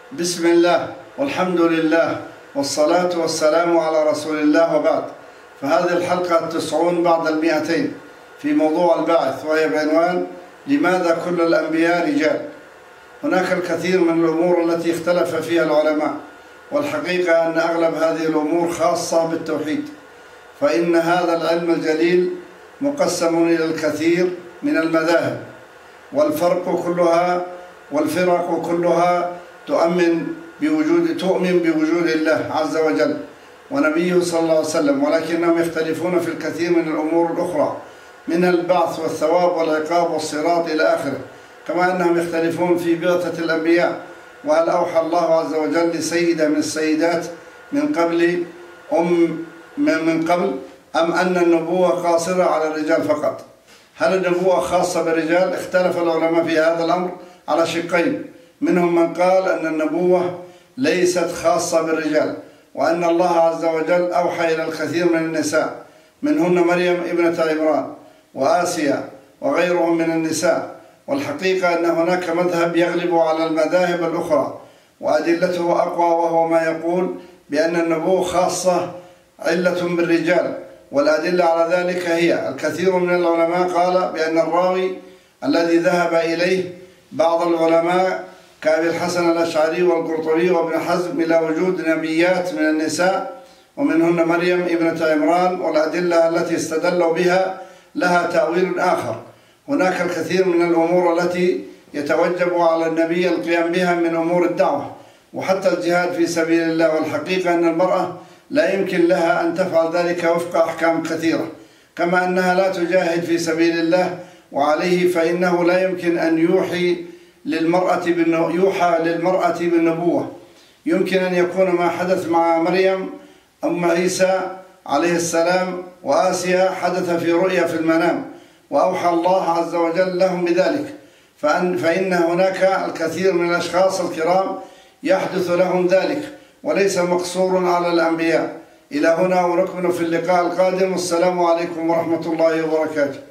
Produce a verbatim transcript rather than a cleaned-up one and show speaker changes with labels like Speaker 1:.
Speaker 1: بسم الله والحمد لله والصلاة والسلام على رسول الله، وبعد. فهذه الحلقة التسعون بعد المئتين في موضوع البعث، وهي بعنوان لماذا كل الأنبياء رجال؟ هناك الكثير من الأمور التي اختلف فيها العلماء، والحقيقة أن أغلب هذه الأمور خاصة بالتوحيد، فإن هذا العلم الجليل مقسم إلى الكثير من المذاهب، والفرق كلها والفرق كلها تؤمن بوجود تؤمن بوجود الله عز وجل ونبيه صلى الله عليه وسلم، ولكنهم يختلفون في الكثير من الأمور الأخرى، منها البعث والثواب والعقاب والصراط إلى آخره، كما أنهم يختلفون في بعثة الأنبياء، وهل أوحى الله عز وجل لسيدة من السيدات من قبل أم من قبل أم أن النبوة قاصرة على الرجال فقط؟ هل النبوة خاصة بالرجال؟ اختلف العلماء في هذا الأمر على شقين، منهم من قال أن النبوة ليست خاصة بالرجال، وأن الله عز وجل أوحى إلى الكثير من النساء، منهن مريم ابنة عمران وآسيا وغيرهم من النساء. والحقيقة أن هناك مذهب يغلب على المذاهب الأخرى وأدلته أقوى، وهو ما يقول بأن النبوة خاصة علة بالرجال، والأدلة على ذلك هي الكثير من العلماء قال بأن الراوي الذي ذهب إليه بعض العلماء كأبي الحسن الأشعري والقرطبي وابن حزم إلى وجود نبيات من النساء، ومنهن مريم ابنة عمران، والأدلة التي استدلوا بها لها تأويل آخر. هناك الكثير من الأمور التي يتوجب على النبي القيام بها من أمور الدعوة وحتى الجهاد في سبيل الله، والحقيقة أن المرأة لا يمكن لها أن تفعل ذلك وفق أحكام كثيرة، كما أنها لا تجاهد في سبيل الله، وعليه فإنه لا يمكن أن يوحي للمرأة يوحى للمرأة بالنبوة. يمكن أن يكون ما حدث مع مريم أم عيسى عليه السلام وآسيا حدث في رؤيا في المنام، وأوحى الله عز وجل لهم بذلك، فأن فإن هناك الكثير من الأشخاص الكرام يحدث لهم ذلك، وليس مقصور على الأنبياء. إلى هنا ونكمل في اللقاء القادم، والسلام عليكم ورحمة الله وبركاته.